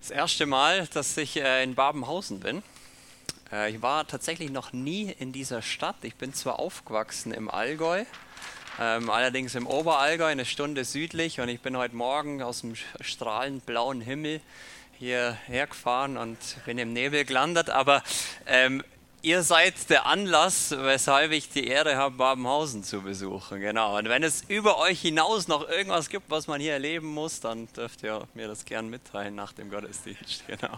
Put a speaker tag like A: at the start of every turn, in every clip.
A: Das erste Mal, dass ich in Babenhausen bin. Ich war tatsächlich noch nie in dieser Stadt. Ich bin zwar aufgewachsen im Allgäu, allerdings im Oberallgäu, eine Stunde südlich. Und ich bin heute Morgen aus dem strahlend blauen Himmel hierher gefahren und bin im Nebel gelandet. Aber ihr seid der Anlass, weshalb ich die Ehre habe, Babenhausen zu besuchen. Genau. Und wenn es über euch hinaus noch irgendwas gibt, was man hier erleben muss, dann dürft ihr mir das gern mitteilen nach dem Gottesdienst. Genau.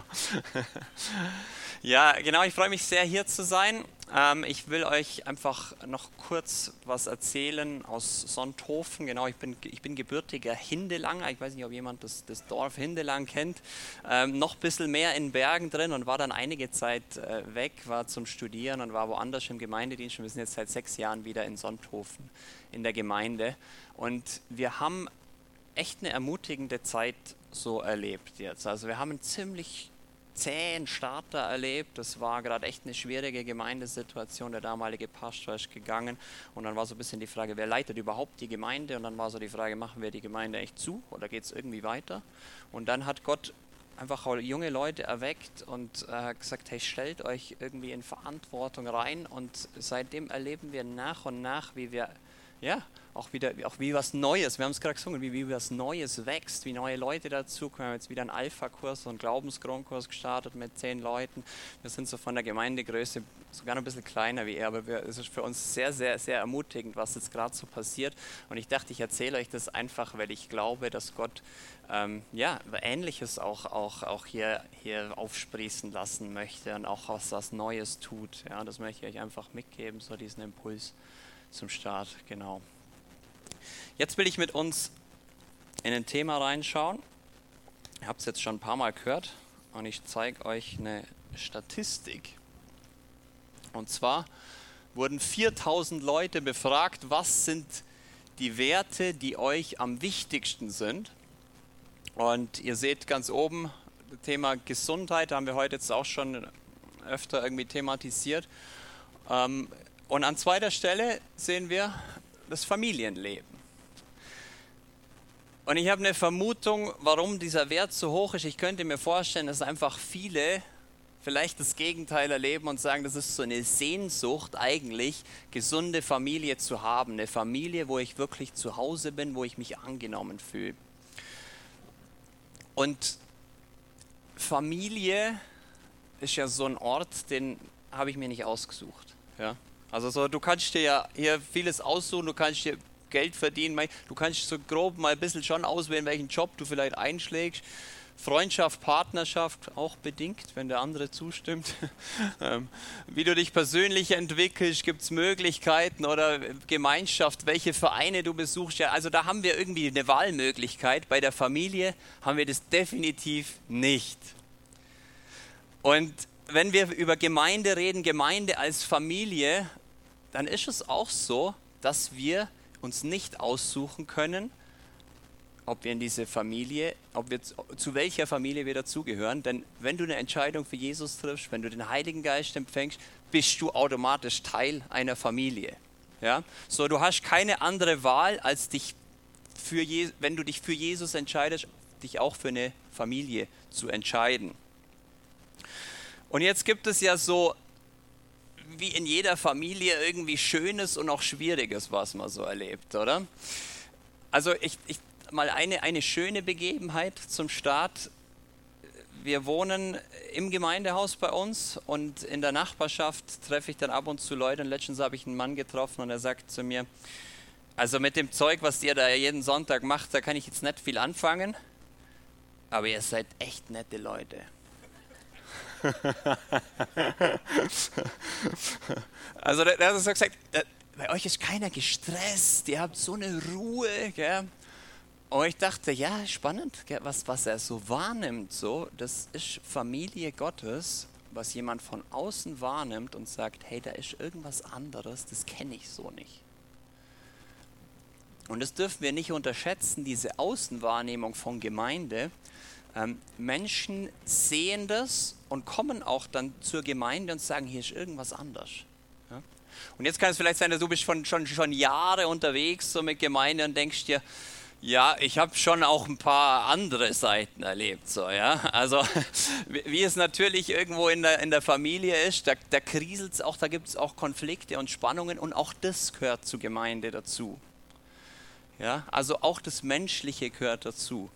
A: Ja, genau. Ich freue mich sehr, hier zu sein. Ich will euch einfach noch kurz was erzählen aus Sonthofen. Genau, ich bin gebürtiger Hindelanger. Ich weiß nicht, ob jemand das Dorf Hindelang kennt. Noch ein bisschen mehr in Bergen drin und war dann einige Zeit weg, war zum Studieren und war woanders im Gemeindedienst. Und wir sind jetzt seit 6 Jahren wieder in Sonthofen in der Gemeinde. Und wir haben echt eine ermutigende Zeit so erlebt jetzt. Also wir haben einen ziemlich zähen Starter erlebt. Das war gerade echt eine schwierige Gemeindesituation. Der damalige Pastor ist gegangen und dann war so ein bisschen die Frage, wer leitet überhaupt die Gemeinde? Und dann war so die Frage, machen wir die Gemeinde echt zu oder geht es irgendwie weiter? Und dann hat Gott einfach junge Leute erweckt und gesagt, hey, stellt euch irgendwie in Verantwortung rein. Und seitdem erleben wir nach und nach, wie wir auch wie was Neues, wir haben es gerade gesungen, wie was Neues wächst, wie neue Leute dazukommen. Wir haben jetzt wieder einen Alpha-Kurs, so einen Glaubensgrundkurs gestartet mit 10 Leuten. Wir sind so von der Gemeindegröße sogar noch ein bisschen kleiner wie er, aber es ist für uns sehr, sehr, sehr ermutigend, was jetzt gerade so passiert. Und ich dachte, ich erzähle euch das einfach, weil ich glaube, dass Gott Ähnliches auch hier aufsprießen lassen möchte und auch was Neues tut. Ja, das möchte ich euch einfach mitgeben, so diesen Impuls zum Start, genau. Jetzt will ich mit uns in ein Thema reinschauen. Ihr habt es jetzt schon ein paar Mal gehört und ich zeige euch eine Statistik. Und zwar wurden 4000 Leute befragt, was sind die Werte, die euch am wichtigsten sind. Und ihr seht ganz oben, das Thema Gesundheit haben wir heute jetzt auch schon öfter irgendwie thematisiert. Und an zweiter Stelle sehen wir das Familienleben. Und ich habe eine Vermutung, warum dieser Wert so hoch ist. Ich könnte mir vorstellen, dass einfach viele vielleicht das Gegenteil erleben und sagen, das ist so eine Sehnsucht eigentlich, gesunde Familie zu haben. Eine Familie, wo ich wirklich zu Hause bin, wo ich mich angenommen fühle. Und Familie ist ja so ein Ort, den habe ich mir nicht ausgesucht. Ja? Also so, du kannst dir ja hier vieles aussuchen, du kannst dir Geld verdienen, du kannst so grob mal ein bisschen schon auswählen, welchen Job du vielleicht einschlägst. Freundschaft, Partnerschaft auch bedingt, wenn der andere zustimmt. Wie du dich persönlich entwickelst, gibt es Möglichkeiten oder Gemeinschaft, welche Vereine du besuchst. Ja, also da haben wir irgendwie eine Wahlmöglichkeit. Bei der Familie haben wir das definitiv nicht. Und wenn wir über Gemeinde reden, Gemeinde als Familie, dann ist es auch so, dass wir uns nicht aussuchen können, ob wir in diese Familie, zu welcher Familie wir dazugehören. Denn wenn du eine Entscheidung für Jesus triffst, wenn du den Heiligen Geist empfängst, bist du automatisch Teil einer Familie. Ja? So, du hast keine andere Wahl, als wenn du dich für Jesus entscheidest, dich auch für eine Familie zu entscheiden. Und jetzt gibt es ja so, wie in jeder Familie, irgendwie Schönes und auch Schwieriges, was man so erlebt, oder? Also mal eine schöne Begebenheit zum Start. Wir wohnen im Gemeindehaus bei uns und in der Nachbarschaft treffe ich dann ab und zu Leute. Und letztens habe ich einen Mann getroffen und er sagt zu mir, also mit dem Zeug, was ihr da jeden Sonntag macht, da kann ich jetzt nicht viel anfangen, aber ihr seid echt nette Leute. Also der hat so gesagt, bei euch ist keiner gestresst, ihr habt so eine Ruhe. Gell? Und ich dachte, ja, spannend, gell? Was er so wahrnimmt, das ist Familie Gottes, was jemand von außen wahrnimmt und sagt, hey, da ist irgendwas anderes, das kenne ich so nicht. Und das dürfen wir nicht unterschätzen, diese Außenwahrnehmung von Gemeinde. Menschen sehen das und kommen auch dann zur Gemeinde und sagen, hier ist irgendwas anders. Ja? Und jetzt kann es vielleicht sein, dass du bist schon Jahre unterwegs so mit Gemeinde und denkst dir, Ja, ich habe schon auch ein paar andere Seiten erlebt, so, ja. Also, wie es natürlich irgendwo in der Familie ist, da kriselt es auch, da gibt es auch Konflikte und Spannungen und auch das gehört zur Gemeinde dazu. Ja, also auch das Menschliche gehört dazu.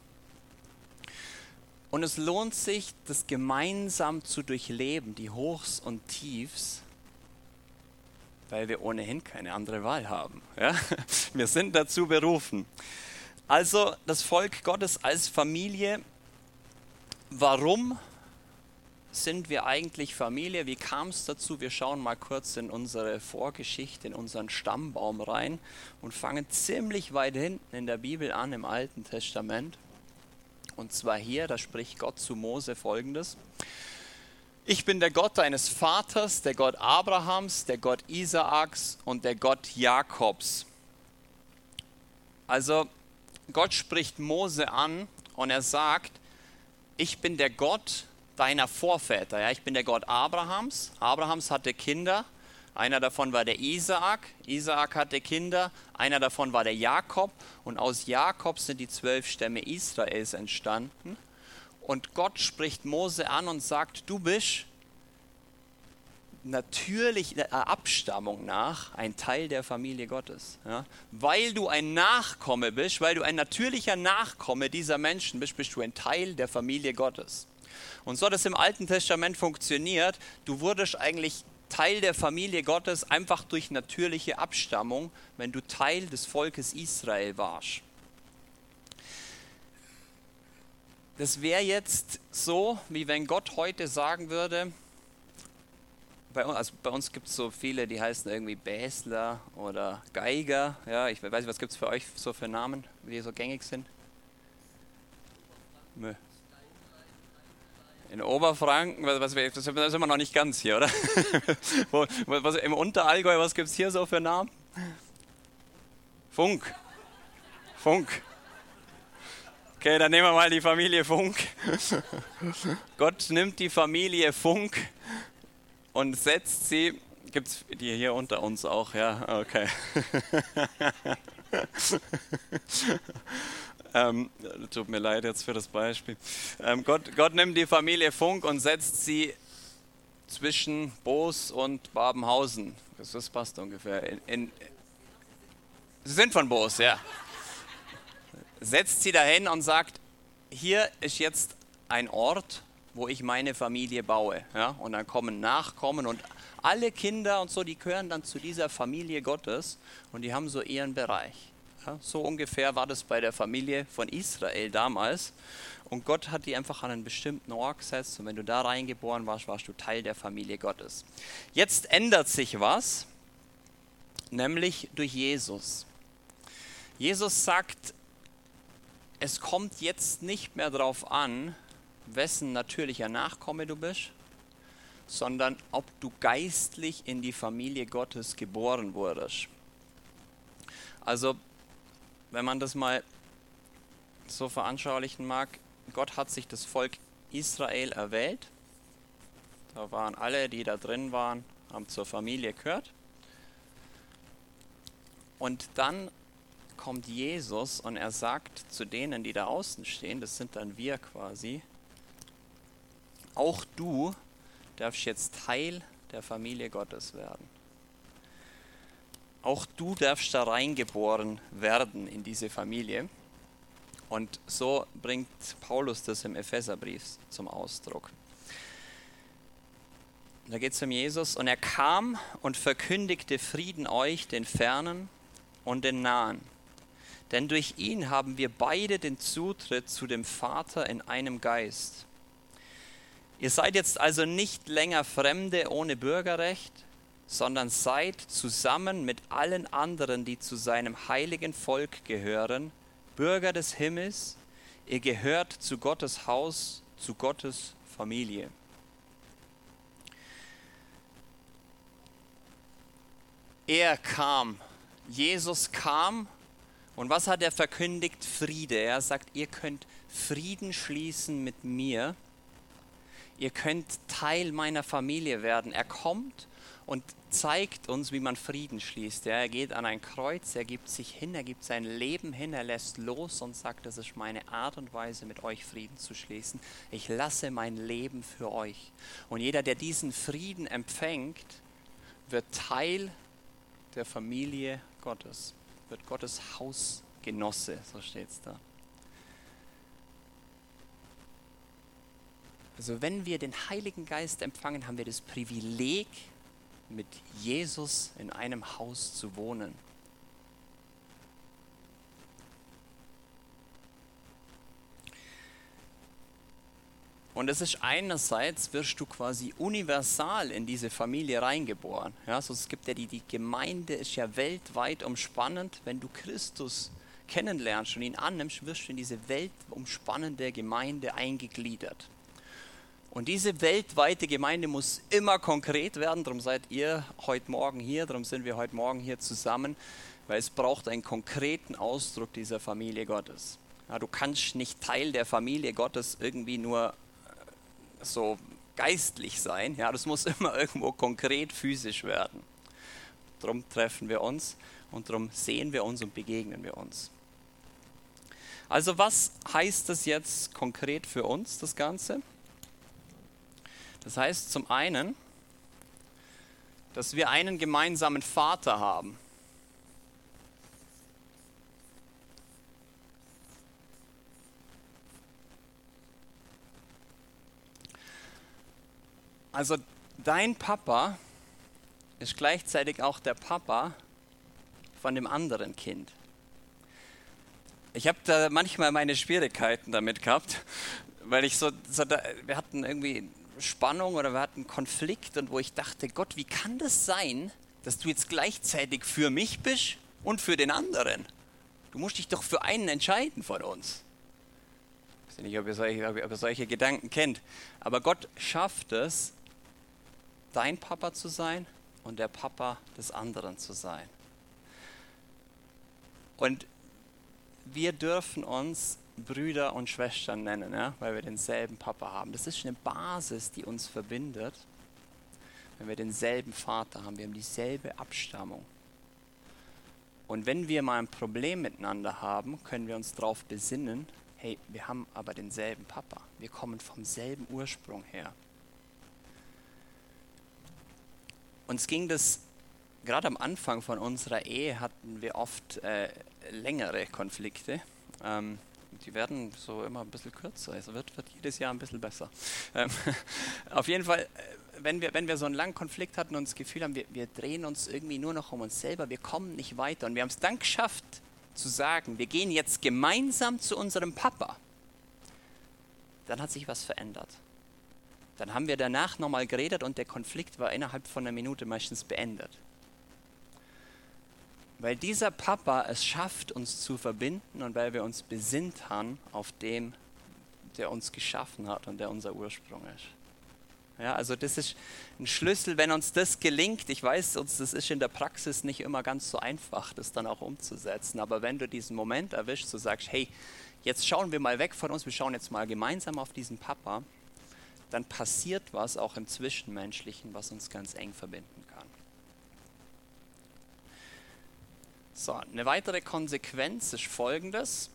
A: Und es lohnt sich, das gemeinsam zu durchleben, die Hochs und Tiefs, weil wir ohnehin keine andere Wahl haben. Ja? Wir sind dazu berufen. Also das Volk Gottes als Familie. Warum sind wir eigentlich Familie? Wie kam es dazu? Wir schauen mal kurz in unsere Vorgeschichte, in unseren Stammbaum rein und fangen ziemlich weit hinten in der Bibel an, im Alten Testament. Und zwar hier, da spricht Gott zu Mose Folgendes: Ich bin der Gott deines Vaters, der Gott Abrahams, der Gott Isaaks und der Gott Jakobs. Also Gott spricht Mose an und er sagt, ich bin der Gott deiner Vorväter. Ja, ich bin der Gott Abrahams. Abrahams hatte Kinder. Einer davon war der Isaak. Isaak hatte Kinder. Einer davon war der Jakob. Und aus Jakob sind die 12 Stämme Israels entstanden. Und Gott spricht Mose an und sagt, du bist natürlich der Abstammung nach ein Teil der Familie Gottes. Ja? Weil du ein Nachkomme bist, weil du ein natürlicher Nachkomme dieser Menschen bist, bist du ein Teil der Familie Gottes. Und so hat es im Alten Testament funktioniert. Du wurdest eigentlich Teil der Familie Gottes einfach durch natürliche Abstammung, wenn du Teil des Volkes Israel warst. Das jetzt so, wie wenn Gott heute sagen würde, bei uns gibt es so viele, die heißen irgendwie Bäsler oder Geiger. Ja, ich weiß nicht, was gibt es für euch so für Namen, die so gängig sind? In Oberfranken, das sind wir noch nicht ganz hier, oder? Im Unterallgäu, was gibt es hier so für Namen? Funk. Funk. Okay, dann nehmen wir mal die Familie Funk. Gott nimmt die Familie Funk und setzt sie, gibt es die hier unter uns auch, ja? Okay. Tut mir leid jetzt für das Beispiel. Gott nimmt die Familie Funk und setzt sie zwischen Boos und Babenhausen. Das passt ungefähr. Sie sind von Boos, ja. Setzt sie dahin und sagt, hier ist jetzt ein Ort, wo ich meine Familie baue. Ja? Und dann kommen Nachkommen und alle Kinder und so, die gehören dann zu dieser Familie Gottes und die haben so ihren Bereich. Ja? So ungefähr war das bei der Familie von Israel damals. Und Gott hat die einfach an einen bestimmten Ort gesetzt und wenn du da reingeboren warst, warst du Teil der Familie Gottes. Jetzt ändert sich was, nämlich durch Jesus. Jesus sagt, es kommt jetzt nicht mehr darauf an, wessen natürlicher Nachkomme du bist, sondern ob du geistlich in die Familie Gottes geboren wurdest. Also, wenn man das mal so veranschaulichen mag, Gott hat sich das Volk Israel erwählt. Da waren alle, die da drin waren, haben zur Familie gehört. Und dann kommt Jesus und er sagt zu denen, die da außen stehen, das sind dann wir quasi, auch du darfst jetzt Teil der Familie Gottes werden. Auch du darfst da reingeboren werden in diese Familie. Und so bringt Paulus das im Epheserbrief zum Ausdruck. Da geht es um Jesus und er kam und verkündigte Frieden euch, den Fernen und den Nahen. Denn durch ihn haben wir beide den Zutritt zu dem Vater in einem Geist. Ihr seid jetzt also nicht länger Fremde ohne Bürgerrecht, sondern seid zusammen mit allen anderen, die zu seinem heiligen Volk gehören, Bürger des Himmels. Ihr gehört zu Gottes Haus, zu Gottes Familie. Er kam, Jesus kam. Und was hat er verkündigt? Friede. Er sagt, ihr könnt Frieden schließen mit mir. ihr könnt Teil meiner Familie werden. Er kommt und zeigt uns, wie man Frieden schließt. Ja, er geht an ein Kreuz, er gibt sich hin, er gibt sein Leben hin, er lässt los und sagt, das ist meine Art und Weise, mit euch Frieden zu schließen. Ich lasse mein Leben für euch. Und jeder, der diesen Frieden empfängt, wird Teil der Familie Gottes, wird Gottes Hausgenosse, so steht es da. Also wenn wir den Heiligen Geist empfangen, haben wir das Privileg, mit Jesus in einem Haus zu wohnen. Und es ist einerseits, wirst du quasi universal in diese Familie reingeboren. Ja, also es gibt ja die Gemeinde ist ja weltweit umspannend. Wenn du Christus kennenlernst und ihn annimmst, wirst du in diese weltumspannende Gemeinde eingegliedert. Und diese weltweite Gemeinde muss immer konkret werden, darum seid ihr heute Morgen hier, darum sind wir heute Morgen hier zusammen, weil es braucht einen konkreten Ausdruck dieser Familie Gottes. Ja, du kannst nicht Teil der Familie Gottes irgendwie nur so geistlich sein, ja, das muss immer irgendwo konkret physisch werden. Darum treffen wir uns und darum sehen wir uns und begegnen wir uns. Also was heißt das jetzt konkret für uns, das Ganze? Das heißt zum einen, dass wir einen gemeinsamen Vater haben. Also dein Papa ist gleichzeitig auch der Papa von dem anderen Kind. Ich habe da manchmal meine Schwierigkeiten damit gehabt, weil wir hatten irgendwie Spannung oder wir hatten Konflikt und wo ich dachte, Gott, wie kann das sein, dass du jetzt gleichzeitig für mich bist und für den anderen? Du musst dich doch für einen entscheiden von uns. Ich weiß nicht, ob ihr solche Gedanken kennt, aber Gott schafft es, dein Papa zu sein und der Papa des anderen zu sein. Und wir dürfen uns Brüder und Schwestern nennen, ja, weil wir denselben Papa haben. Das ist eine Basis, die uns verbindet, wenn wir denselben Vater haben. Wir haben dieselbe Abstammung. Und wenn wir mal ein Problem miteinander haben, können wir uns darauf besinnen, hey, wir haben aber denselben Papa. Wir kommen vom selben Ursprung her. Uns ging das, gerade am Anfang von unserer Ehe hatten wir oft längere Konflikte. Die werden so immer ein bisschen kürzer, also wird jedes Jahr ein bisschen besser. Auf jeden Fall, wenn wir so einen langen Konflikt hatten und das Gefühl haben, wir drehen uns irgendwie nur noch um uns selber, wir kommen nicht weiter. Und wir haben es dann geschafft zu sagen, wir gehen jetzt gemeinsam zu unserem Papa. Dann hat sich was verändert. Dann haben wir danach nochmal geredet und der Konflikt war innerhalb von einer Minute meistens beendet. Weil dieser Papa es schafft, uns zu verbinden und weil wir uns besinnt haben auf dem, der uns geschaffen hat und der unser Ursprung ist. Ja, also das ist ein Schlüssel, wenn uns das gelingt. Ich weiß, das ist in der Praxis nicht immer ganz so einfach, das dann auch umzusetzen. Aber wenn du diesen Moment erwischst, du sagst, hey, jetzt schauen wir mal weg von uns, wir schauen jetzt mal gemeinsam auf diesen Papa, dann passiert was auch im Zwischenmenschlichen, was uns ganz eng verbinden kann. So, eine weitere Konsequenz ist folgendes.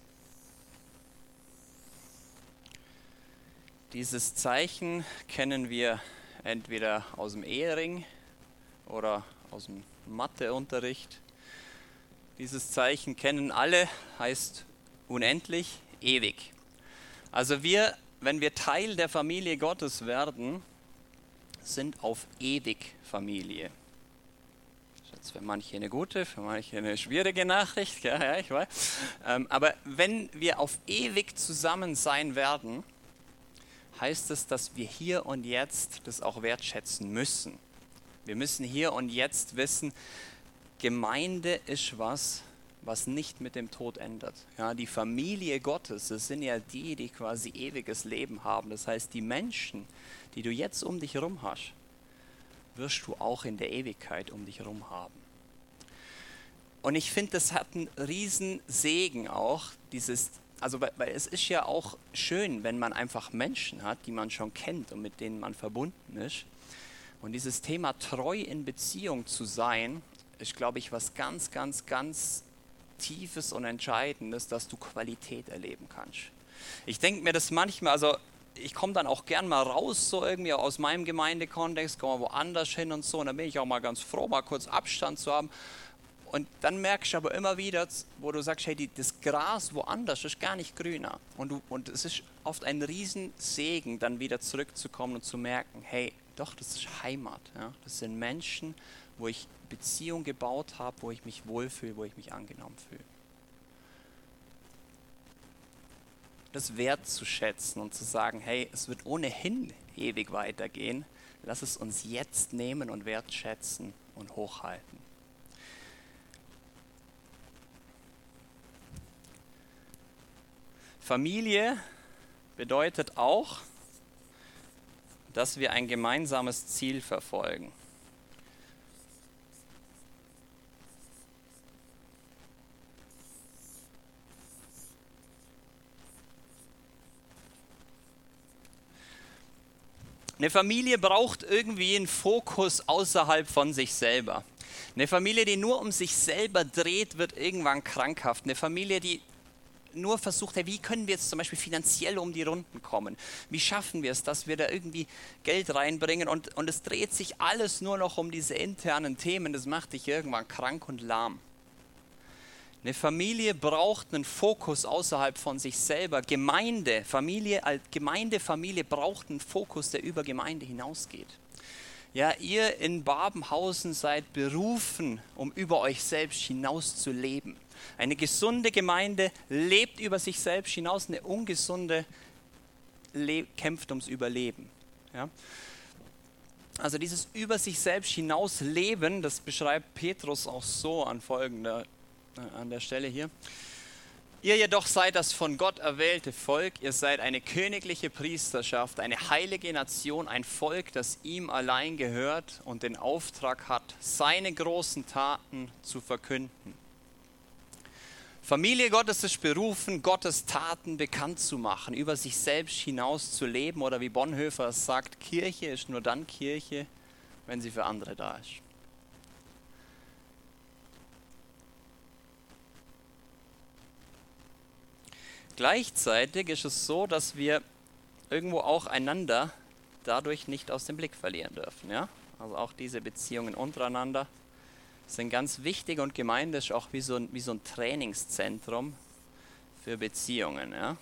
A: Dieses Zeichen kennen wir entweder aus dem Ehering oder aus dem Matheunterricht. Dieses Zeichen kennen alle, heißt unendlich, ewig. Also wenn wir Teil der Familie Gottes werden, sind auf ewig Familie. Das ist für manche eine gute, für manche eine schwierige Nachricht, ja, ich weiß. Aber wenn wir auf ewig zusammen sein werden, heißt es, dass wir hier und jetzt das auch wertschätzen müssen. Wir müssen hier und jetzt wissen, Gemeinde ist was nicht mit dem Tod endet. Ja, die Familie Gottes, das sind ja die quasi ewiges Leben haben. Das heißt, die Menschen, die du jetzt um dich herum hast, wirst du auch in der Ewigkeit um dich herum haben. Und ich finde, das hat einen riesen Segen auch, dieses weil es ist ja auch schön, wenn man einfach Menschen hat, die man schon kennt und mit denen man verbunden ist. Und dieses Thema treu in Beziehung zu sein, ist, glaube ich, was ganz, ganz, ganz Tiefes und Entscheidendes, dass du Qualität erleben kannst. Ich denke mir das manchmal, also ich komme dann auch gern mal raus, so irgendwie aus meinem Gemeindekontext, komme woanders hin und so, und dann bin ich auch mal ganz froh, mal kurz Abstand zu haben. Und dann merkst du aber immer wieder, wo du sagst, hey, das Gras woanders ist gar nicht grüner. Und es ist oft ein Riesensegen, dann wieder zurückzukommen und zu merken, hey, doch, das ist Heimat. Ja? Das sind Menschen, wo ich Beziehung gebaut habe, wo ich mich wohlfühle, wo ich mich angenommen fühle. Das wertzuschätzen und zu sagen, hey, es wird ohnehin ewig weitergehen. Lass es uns jetzt nehmen und wertschätzen und hochhalten. Familie bedeutet auch, dass wir ein gemeinsames Ziel verfolgen. Eine Familie braucht irgendwie einen Fokus außerhalb von sich selber. Eine Familie, die nur um sich selber dreht, wird irgendwann krankhaft. Eine Familie, die nur versucht, wie können wir jetzt zum Beispiel finanziell um die Runden kommen? Wie schaffen wir es, dass wir da irgendwie Geld reinbringen? Und es dreht sich alles nur noch um diese internen Themen. Das macht dich irgendwann krank und lahm. Eine Familie braucht einen Fokus außerhalb von sich selber. Familie braucht einen Fokus, der über Gemeinde hinausgeht. Ja, ihr in Babenhausen seid berufen, um über euch selbst hinaus zu leben. Eine gesunde Gemeinde lebt über sich selbst hinaus, eine ungesunde kämpft ums Überleben. Ja? Also dieses über sich selbst hinaus leben, das beschreibt Petrus auch so an der Stelle hier. Ihr jedoch seid das von Gott erwählte Volk, ihr seid eine königliche Priesterschaft, eine heilige Nation, ein Volk, das ihm allein gehört und den Auftrag hat, seine großen Taten zu verkünden. Familie Gottes ist berufen, Gottes Taten bekannt zu machen, über sich selbst hinaus zu leben, oder wie Bonhoeffer es sagt, Kirche ist nur dann Kirche, wenn sie für andere da ist. Gleichzeitig ist es so, dass wir irgendwo auch einander dadurch nicht aus dem Blick verlieren dürfen. Ja? Also auch diese Beziehungen untereinander sind ganz wichtig, und Gemeinde ist auch wie so ein Trainingszentrum für Beziehungen. Ja?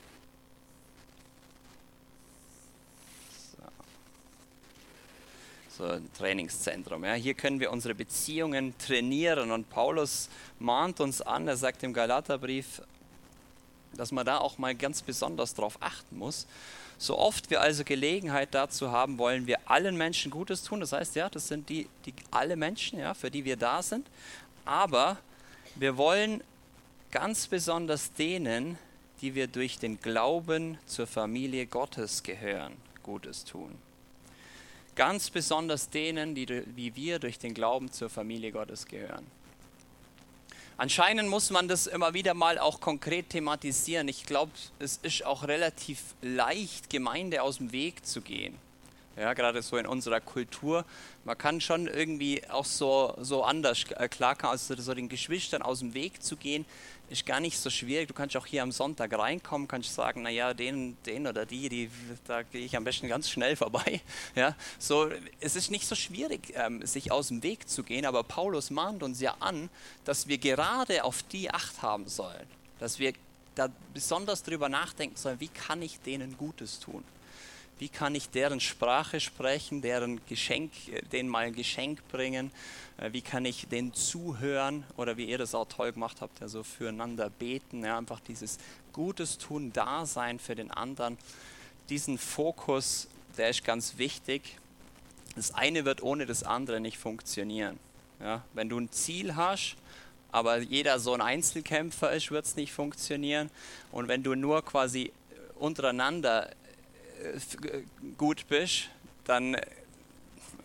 A: So ein Trainingszentrum. Ja? Hier können wir unsere Beziehungen trainieren, und Paulus mahnt uns an, er sagt im Galaterbrief, dass man da auch mal ganz besonders drauf achten muss. So oft wir also Gelegenheit dazu haben, wollen wir allen Menschen Gutes tun. Das heißt, ja, das sind die alle Menschen, ja, für die wir da sind. Aber wir wollen ganz besonders denen, die wir durch den Glauben zur Familie Gottes gehören, Gutes tun. Ganz besonders denen, die wie wir durch den Glauben zur Familie Gottes gehören. Anscheinend muss man das immer wieder mal auch konkret thematisieren. Ich glaube, es ist auch relativ leicht, Gemeinde aus dem Weg zu gehen. Ja, gerade so in unserer Kultur. Man kann schon irgendwie auch so anders klarkommen, also so den Geschwistern aus dem Weg zu gehen, ist gar nicht so schwierig. Du kannst auch hier am Sonntag reinkommen, kannst sagen, naja, den oder die, da gehe ich am besten ganz schnell vorbei. Ja, so, es ist nicht so schwierig, sich aus dem Weg zu gehen, aber Paulus mahnt uns ja an, dass wir gerade auf die Acht haben sollen, dass wir da besonders drüber nachdenken sollen, wie kann ich denen Gutes tun? Wie kann ich deren Sprache sprechen, denen mal ein Geschenk bringen? Wie kann ich denen zuhören? Oder wie ihr das auch toll gemacht habt, ja, so füreinander beten. Ja, einfach dieses Gutes tun, Dasein für den anderen. Diesen Fokus, der ist ganz wichtig. Das eine wird ohne das andere nicht funktionieren. Ja, wenn du ein Ziel hast, aber jeder so ein Einzelkämpfer ist, wird es nicht funktionieren. Und wenn du nur quasi untereinander gut bist, dann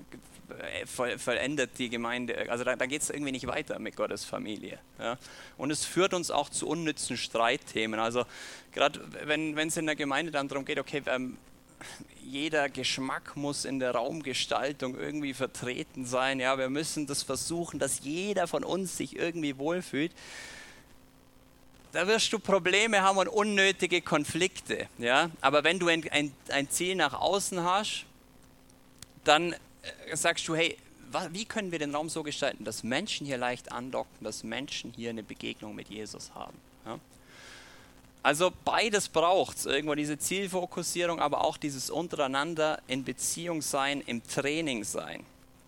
A: vollendet die Gemeinde, also da geht es irgendwie nicht weiter mit Gottes Familie. Ja? Und es führt uns auch zu unnützen Streitthemen. Also gerade wenn es in der Gemeinde dann darum geht, okay, jeder Geschmack muss in der Raumgestaltung irgendwie vertreten sein. Ja, wir müssen das versuchen, dass jeder von uns sich irgendwie wohlfühlt. Da wirst du Probleme haben und unnötige Konflikte. Ja? Aber wenn du ein Ziel nach außen hast, dann sagst du, hey, wie können wir den Raum so gestalten, dass Menschen hier leicht andocken, dass Menschen hier eine Begegnung mit Jesus haben. Ja? Also beides braucht es, irgendwo diese Zielfokussierung, aber auch dieses untereinander in Beziehung sein, im Training sein.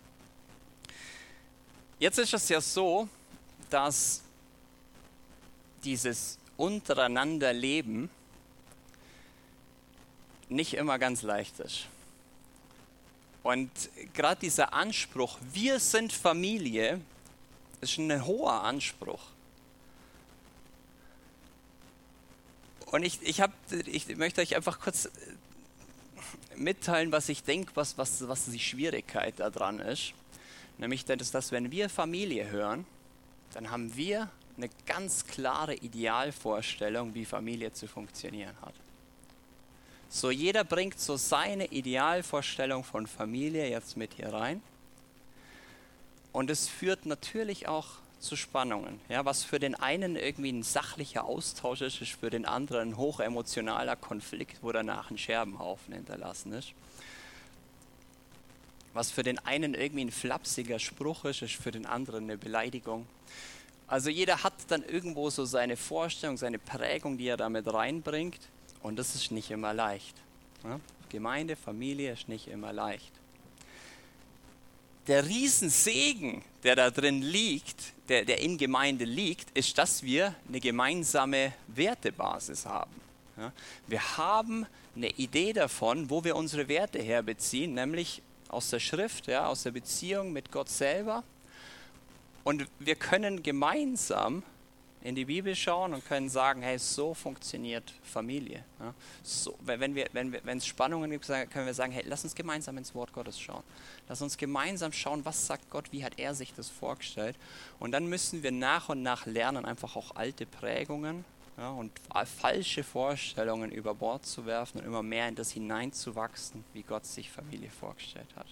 A: Jetzt ist es ja so, dass dieses untereinander Leben nicht immer ganz leicht ist. Und gerade dieser Anspruch, wir sind Familie, ist ein hoher Anspruch. Und ich möchte euch einfach kurz mitteilen, was ich denke, was die Schwierigkeit daran ist. Nämlich, dass wenn wir Familie hören, dann haben wir eine ganz klare Idealvorstellung, wie Familie zu funktionieren hat. So, jeder bringt so seine Idealvorstellung von Familie jetzt mit hier rein. Und es führt natürlich auch zu Spannungen. Ja, was für den einen irgendwie ein sachlicher Austausch ist, ist für den anderen ein hochemotionaler Konflikt, wo danach ein Scherbenhaufen hinterlassen ist. Was für den einen irgendwie ein flapsiger Spruch ist, ist für den anderen eine Beleidigung. Also jeder hat dann irgendwo so seine Vorstellung, seine Prägung, die er damit reinbringt. Und das ist nicht immer leicht. Ja? Gemeinde, Familie ist nicht immer leicht. Der Riesensegen, der da drin liegt, der in Gemeinde liegt, ist, dass wir eine gemeinsame Wertebasis haben. Ja? Wir haben eine Idee davon, wo wir unsere Werte herbeziehen, nämlich aus der Schrift, ja, aus der Beziehung mit Gott selber. Und wir können gemeinsam in die Bibel schauen und können sagen, hey, so funktioniert Familie. Ja, so, wenn es Spannungen gibt, können wir sagen, hey, lass uns gemeinsam ins Wort Gottes schauen. Lass uns gemeinsam schauen, was sagt Gott, wie hat er sich das vorgestellt. Und dann müssen wir nach und nach lernen, einfach auch alte Prägungen, ja, und falsche Vorstellungen über Bord zu werfen und immer mehr in das hineinzuwachsen, wie Gott sich Familie vorgestellt hat.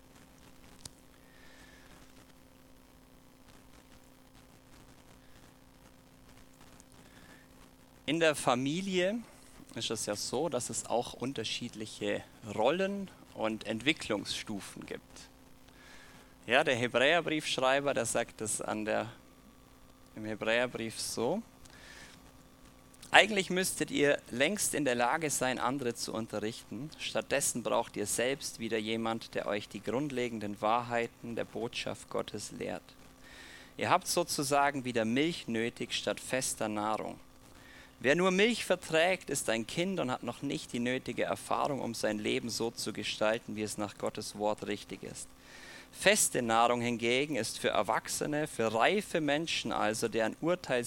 A: In der Familie ist es ja so, dass es auch unterschiedliche Rollen und Entwicklungsstufen gibt. Ja, der Hebräerbriefschreiber, der sagt es im Hebräerbrief so: Eigentlich müsstet ihr längst in der Lage sein, andere zu unterrichten. Stattdessen braucht ihr selbst wieder jemand, der euch die grundlegenden Wahrheiten der Botschaft Gottes lehrt. Ihr habt sozusagen wieder Milch nötig statt fester Nahrung. Wer nur Milch verträgt, ist ein Kind und hat noch nicht die nötige Erfahrung, um sein Leben so zu gestalten, wie es nach Gottes Wort richtig ist. Feste Nahrung hingegen ist für Erwachsene, für reife Menschen also, deren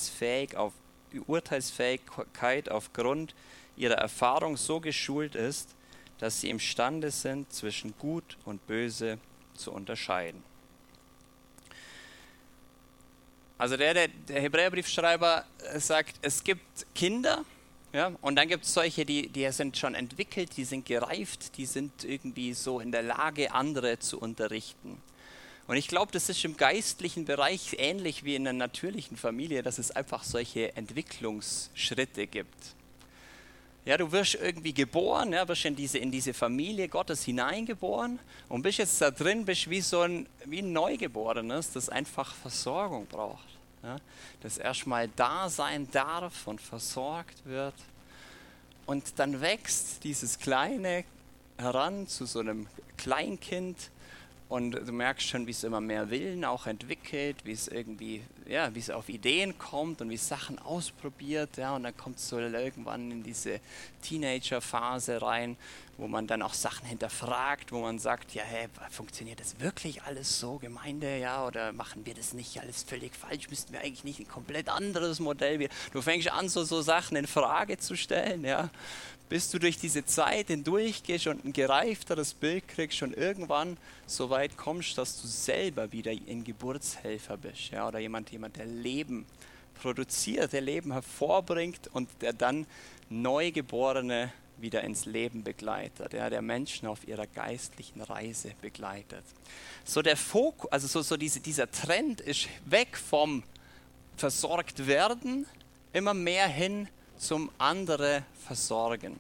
A: Urteilsfähigkeit aufgrund ihrer Erfahrung so geschult ist, dass sie imstande sind, zwischen Gut und Böse zu unterscheiden. Also der Hebräerbriefschreiber sagt, es gibt Kinder, ja, und dann gibt es solche, die sind schon entwickelt, die sind gereift, die sind irgendwie so in der Lage, andere zu unterrichten. Und ich glaube, das ist im geistlichen Bereich ähnlich wie in einer natürlichen Familie, dass es einfach solche Entwicklungsschritte gibt. Ja, du wirst irgendwie geboren, ja, wirst in diese Familie Gottes hineingeboren und bist jetzt da drin, bist wie ein Neugeborenes, das einfach Versorgung braucht. Ja, das erstmal da sein darf und versorgt wird. Und dann wächst dieses Kleine heran zu so einem Kleinkind. Und du merkst schon, wie es immer mehr Willen auch entwickelt, wie es irgendwie, ja, wie es auf Ideen kommt und wie es Sachen ausprobiert, ja, und dann kommt es so irgendwann in diese Teenager-Phase rein, wo man dann auch Sachen hinterfragt, wo man sagt, ja, hey, funktioniert das wirklich alles so, Gemeinde, ja, oder machen wir das nicht alles völlig falsch, müssten wir eigentlich nicht ein komplett anderes Modell, du fängst an, so Sachen in Frage zu stellen, ja, bis du durch diese Zeit hindurchgehst und ein gereifteres Bild kriegst und irgendwann so weit kommst, dass du selber wieder ein Geburtshelfer bist, ja, oder jemand, der Leben produziert, der Leben hervorbringt und der dann Neugeborene wieder ins Leben begleitet, ja, der Menschen auf ihrer geistlichen Reise begleitet. So der Fokus, also dieser Trend ist weg vom versorgt werden, immer mehr hin zum andere versorgen.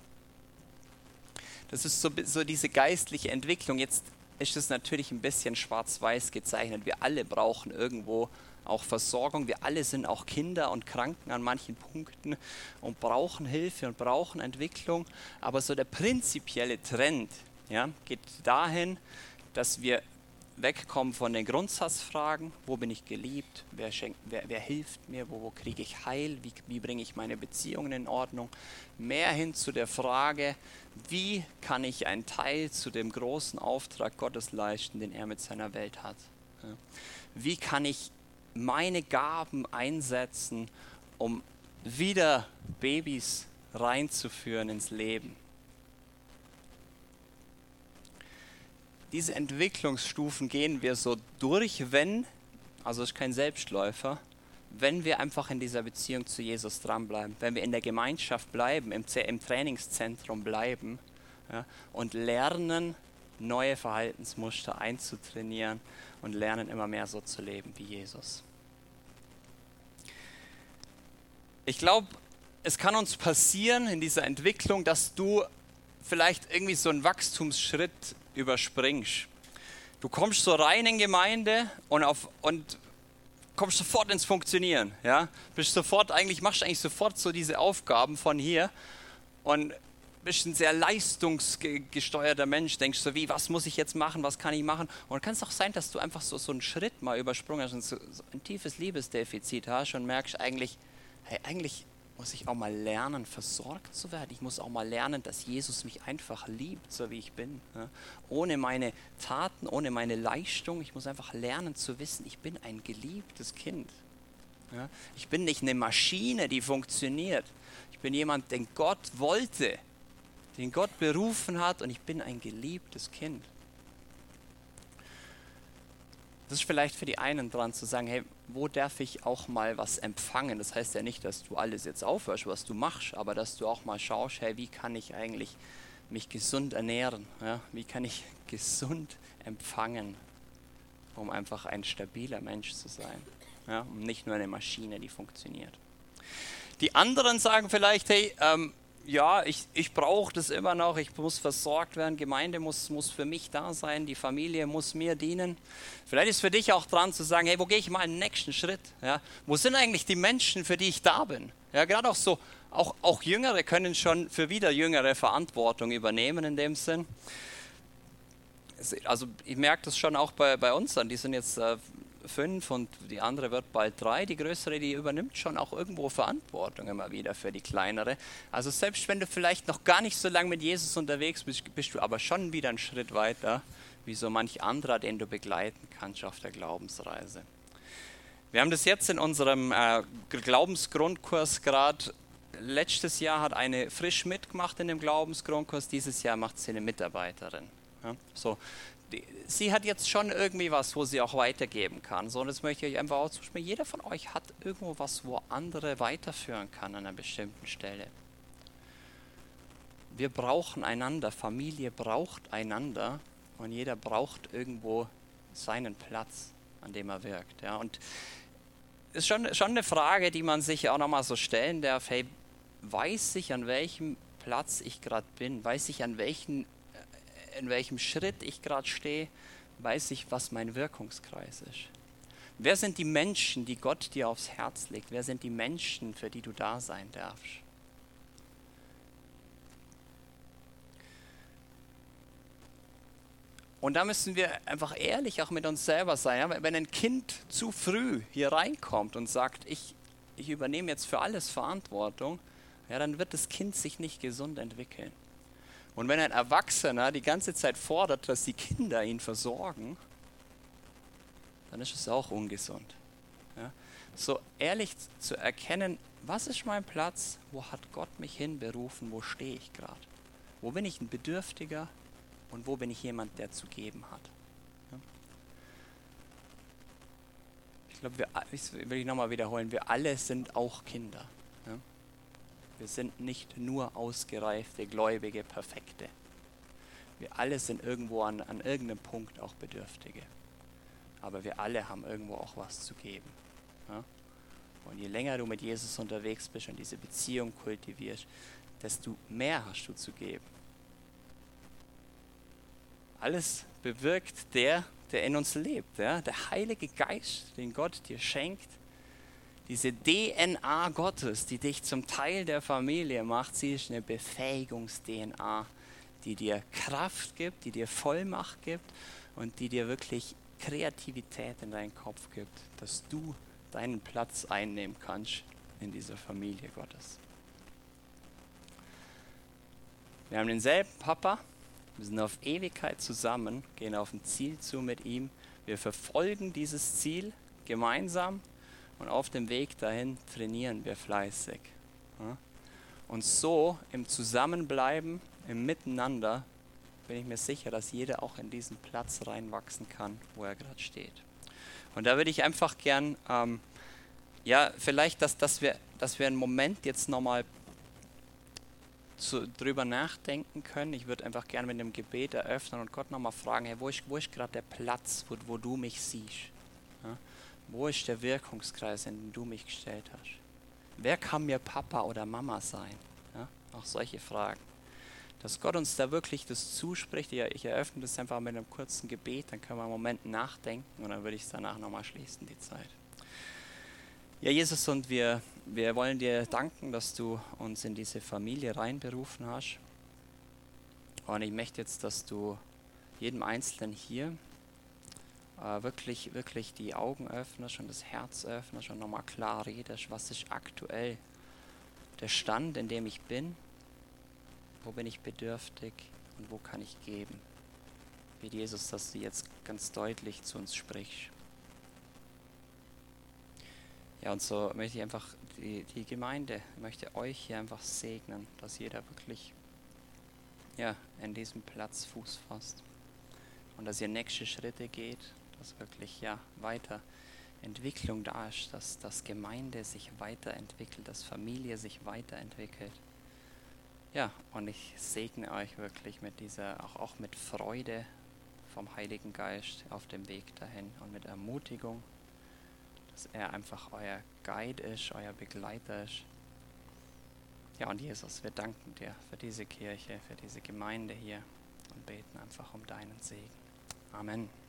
A: Das ist so diese geistliche Entwicklung. Jetzt ist es natürlich ein bisschen schwarz-weiß gezeichnet. Wir alle brauchen irgendwo auch Versorgung. Wir alle sind auch Kinder und Kranken an manchen Punkten und brauchen Hilfe und brauchen Entwicklung. Aber so der prinzipielle Trend, ja, geht dahin, dass wir wegkommen von den Grundsatzfragen: Wo bin ich geliebt? Wer hilft mir? Wo kriege ich Heil? Wie bringe ich meine Beziehungen in Ordnung? Mehr hin zu der Frage: Wie kann ich einen Teil zu dem großen Auftrag Gottes leisten, den er mit seiner Welt hat? Ja. Wie kann ich meine Gaben einsetzen, um wieder Babys reinzuführen ins Leben? Diese Entwicklungsstufen gehen wir so durch, also es ist kein Selbstläufer, wenn wir einfach in dieser Beziehung zu Jesus dranbleiben, wenn wir in der Gemeinschaft bleiben, im Trainingszentrum bleiben, ja, und lernen, neue Verhaltensmuster einzutrainieren und lernen immer mehr so zu leben wie Jesus. Ich glaube, es kann uns passieren in dieser Entwicklung, dass du vielleicht irgendwie so einen Wachstumsschritt überspringst. Du kommst so rein in Gemeinde und kommst sofort ins Funktionieren. Ja? Machst eigentlich sofort so diese Aufgaben von hier und bist ein sehr leistungsgesteuerter Mensch. Denkst so wie, was muss ich jetzt machen, was kann ich machen? Und kann es auch sein, dass du einfach so einen Schritt mal übersprungen hast und so ein tiefes Liebesdefizit hast und merkst eigentlich muss ich auch mal lernen, versorgt zu werden. Ich muss auch mal lernen, dass Jesus mich einfach liebt, so wie ich bin. Ja? Ohne meine Taten, ohne meine Leistung. Ich muss einfach lernen zu wissen, ich bin ein geliebtes Kind. Ja? Ich bin nicht eine Maschine, die funktioniert. Ich bin jemand, den Gott wollte, den Gott berufen hat, und ich bin ein geliebtes Kind. Das ist vielleicht für die einen dran zu sagen, hey, wo darf ich auch mal was empfangen? Das heißt ja nicht, dass du alles jetzt aufhörst, was du machst, aber dass du auch mal schaust, hey, wie kann ich eigentlich mich gesund ernähren? Ja? Wie kann ich gesund empfangen, um einfach ein stabiler Mensch zu sein? Ja? Und nicht nur eine Maschine, die funktioniert. Die anderen sagen vielleicht, hey, ja, ich brauche das immer noch, ich muss versorgt werden, Gemeinde muss für mich da sein, die Familie muss mir dienen. Vielleicht ist für dich auch dran zu sagen, hey, wo gehe ich mal einen nächsten Schritt? Ja? Wo sind eigentlich die Menschen, für die ich da bin? Ja, gerade auch so, auch Jüngere können schon für wieder Jüngere Verantwortung übernehmen in dem Sinn. Also ich merke das schon auch bei uns an, die sind jetzt 5 und die andere wird bald 3, die größere, die übernimmt schon auch irgendwo Verantwortung immer wieder für die kleinere. Also selbst wenn du vielleicht noch gar nicht so lange mit Jesus unterwegs bist, bist du aber schon wieder einen Schritt weiter, wie so manch anderer, den du begleiten kannst auf der Glaubensreise. Wir haben das jetzt in unserem Glaubensgrundkurs gerade. Letztes Jahr hat eine frisch mitgemacht in dem Glaubensgrundkurs, dieses Jahr macht sie eine Mitarbeiterin. Ja, so. Sie hat jetzt schon irgendwie was, wo sie auch weitergeben kann. So, und das möchte ich euch einfach aussprechen. Jeder von euch hat irgendwo was, wo andere weiterführen kann an einer bestimmten Stelle. Wir brauchen einander, Familie braucht einander und jeder braucht irgendwo seinen Platz, an dem er wirkt. Ja. Und es ist schon eine Frage, die man sich auch nochmal so stellen darf. Hey, weiß ich, an welchem Platz ich gerade bin? Weiß ich, in welchem Schritt ich gerade stehe, weiß ich, was mein Wirkungskreis ist. Wer sind die Menschen, die Gott dir aufs Herz legt? Wer sind die Menschen, für die du da sein darfst? Und da müssen wir einfach ehrlich auch mit uns selber sein. Ja? Wenn ein Kind zu früh hier reinkommt und sagt, ich übernehme jetzt für alles Verantwortung, ja, dann wird das Kind sich nicht gesund entwickeln. Und wenn ein Erwachsener die ganze Zeit fordert, dass die Kinder ihn versorgen, dann ist es auch ungesund. Ja? So ehrlich zu erkennen, was ist mein Platz? Wo hat Gott mich hinberufen? Wo stehe ich gerade? Wo bin ich ein Bedürftiger und wo bin ich jemand, der zu geben hat? Ja. Ich glaube, das will ich nochmal wiederholen, wir alle sind auch Kinder. Ja. Wir sind nicht nur ausgereifte, gläubige, perfekte. Wir alle sind irgendwo an irgendeinem Punkt auch Bedürftige. Aber wir alle haben irgendwo auch was zu geben. Ja? Und je länger du mit Jesus unterwegs bist und diese Beziehung kultivierst, desto mehr hast du zu geben. Alles bewirkt der in uns lebt. Ja? Der Heilige Geist, den Gott dir schenkt, diese DNA Gottes, die dich zum Teil der Familie macht, sie ist eine Befähigungs-DNA, die dir Kraft gibt, die dir Vollmacht gibt und die dir wirklich Kreativität in deinen Kopf gibt, dass du deinen Platz einnehmen kannst in dieser Familie Gottes. Wir haben denselben Papa, wir sind auf Ewigkeit zusammen, gehen auf ein Ziel zu mit ihm, wir verfolgen dieses Ziel gemeinsam und auf dem Weg dahin trainieren wir fleißig. Ja? Und so im Zusammenbleiben, im Miteinander, bin ich mir sicher, dass jeder auch in diesen Platz reinwachsen kann, wo er gerade steht. Und da würde ich einfach gern, vielleicht, dass wir einen Moment jetzt nochmal drüber nachdenken können. Ich würde einfach gerne mit einem Gebet eröffnen und Gott nochmal fragen, hey, wo ist gerade der Platz, wo du mich siehst? Ja? Wo ist der Wirkungskreis, in den du mich gestellt hast? Wer kann mir Papa oder Mama sein? Ja? Auch solche Fragen. Dass Gott uns da wirklich das zuspricht. Ich eröffne das einfach mit einem kurzen Gebet, dann können wir einen Moment nachdenken und dann würde ich es danach nochmal schließen, die Zeit. Ja, Jesus, und wir wollen dir danken, dass du uns in diese Familie reinberufen hast. Und ich möchte jetzt, dass du jedem Einzelnen hier wirklich die Augen öffnest und das Herz öffnest und nochmal klar redest, was ist aktuell der Stand, in dem ich bin. Wo bin ich bedürftig und wo kann ich geben? Bitte Jesus, dass du jetzt ganz deutlich zu uns sprichst. Ja, und so möchte ich einfach die Gemeinde, möchte euch hier einfach segnen, dass jeder wirklich in diesem Platz Fuß fasst. Und dass ihr nächste Schritte geht, dass wirklich Weiterentwicklung da ist, dass Gemeinde sich weiterentwickelt, dass Familie sich weiterentwickelt. Ja, und ich segne euch wirklich mit auch mit Freude vom Heiligen Geist auf dem Weg dahin und mit Ermutigung, dass er einfach euer Guide ist, euer Begleiter ist. Ja, und Jesus, wir danken dir für diese Kirche, für diese Gemeinde hier und beten einfach um deinen Segen. Amen.